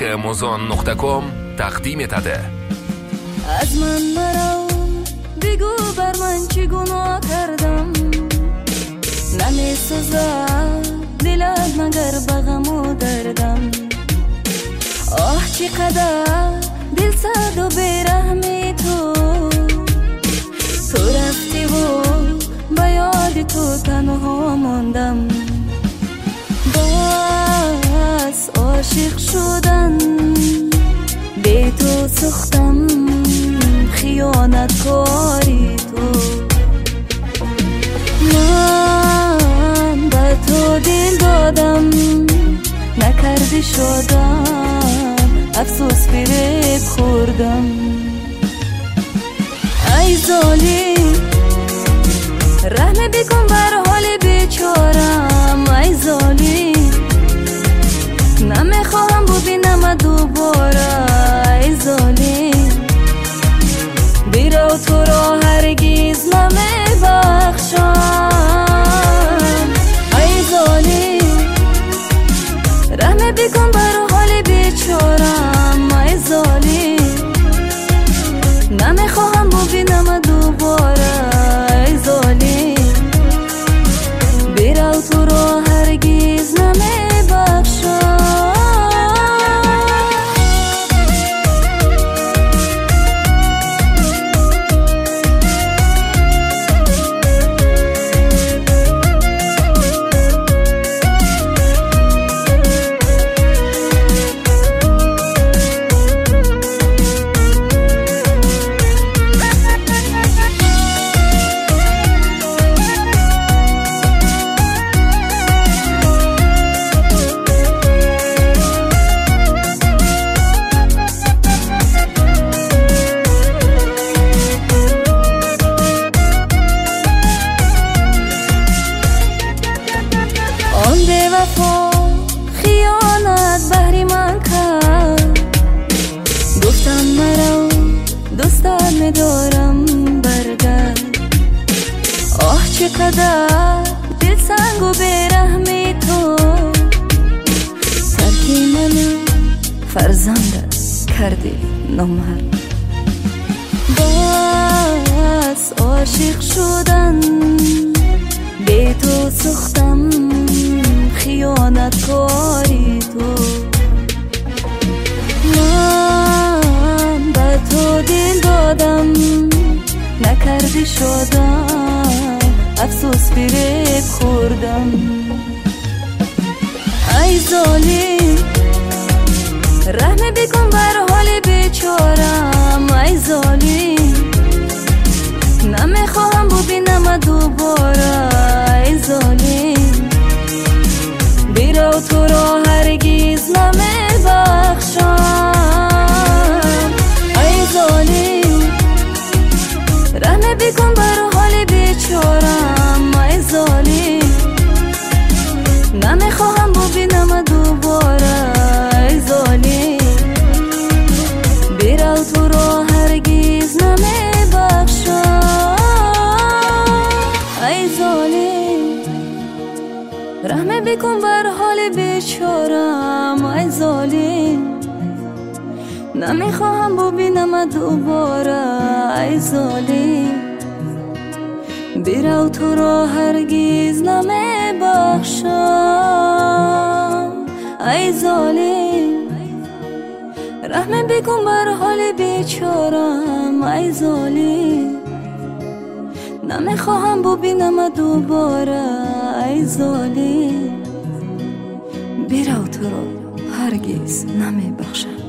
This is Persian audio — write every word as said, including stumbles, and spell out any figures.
امازون نقطه کام تقدیم تده. از من مرو بگو بر من چی گناه کردم، نمی سوزد دلت مگر بغم و دردم. آه چقدر دل سرد و بیرحمی تو، تو رفتی و با یاد تو تنها ماندم. بس عاشق شدن به تو سختم، خیانت کاری تو. من به تو دل دادم نکردی شدم، افسوس فریب خوردم. ای ظالم رحم بکن بر حال بیچارم. ای ظالم نمیخواهم ببینم دوباره. ای ظالم بیرو تو را هرگز نمیبخشم. ای ظالم رحم بکن بر حال بیچارم. ای ظالم نمیخواهم ببینم دوباره. ای ظالم بیرو تو را هرگز نمیبخشم. خیانت بهری من کرد، گفتم مرا دوستت میدارم برگرد. آه چقدر دل سنگ و بیرحمی تو، ترکی منو فرزند کردی نامرد. بس عاشق شدن به تو سختم، خیانت کاری تو. من به تو دل دادم نکردی شدم، افسوس فریب خوردم. ای ظالم رحم بکن بر حال بیچارم. ای ظالم نمیخواهم ببینم دوباره. ای ظالم بیرو تو را هرگز نمیبخشم. ای ظالم رحم بکن بر حال بیچارم. ای ظالم نمیخواهم ببینم دوباره. ای ظالم بیرو تو را هرگز نمیبخشم. ای ظالم رحم بکن بر حال بیچارم. ای ظالم نمیخواهم ببینم دوباره. ای ظالم بیرو تو را هرگز نمیبخشم. ای ظالم رحم بکن بر حال بیچارم. ای ظالم نمیخواهم ببینم دوباره. ای ظالم بیرو تو را هرگز نمیبخشم.